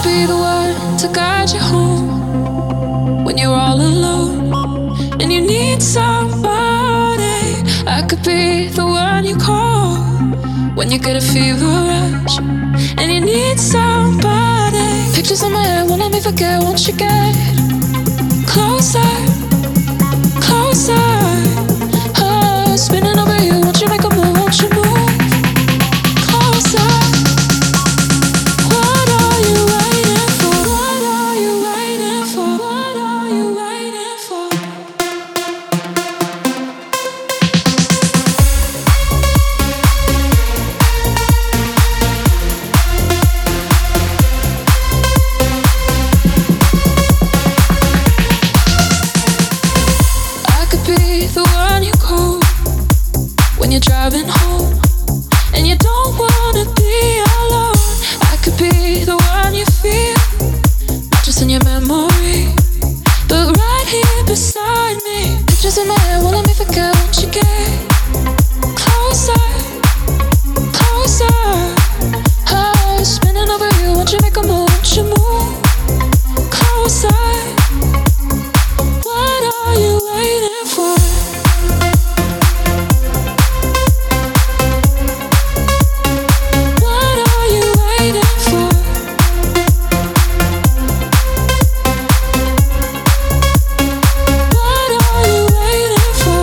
be the one to guide you home when you're all alone and you need somebody. I could be the one you call when you get a fever rush and you need somebody. Pictures in my head won't let me forget. Won't you get closer, closer? Oh, spinning over you. Won't you make a move? Won't you move closer? What are you waiting for? What are you waiting for? What are you waiting for? I could be the one you call when you're driving home and you don't wanna be alone. I could be the one you feel, not just in your memory, but right here beside me. Pictures in my head won't let me forget. Won't you get closer, closer? Oh, spinning over you. Won't you make a move? Won't you move closer? What are you waiting for? What are you waiting for? What are you waiting for?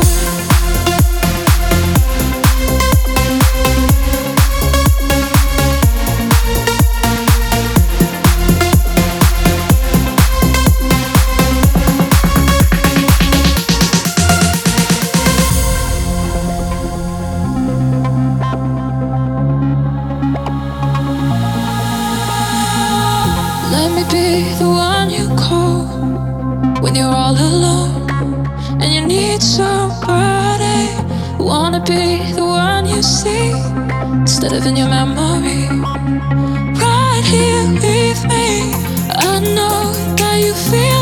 Let me be the one you call when you're all alone and you need somebody. Wanna be the one you see instead of in your memory. Right here with me. I know that you feel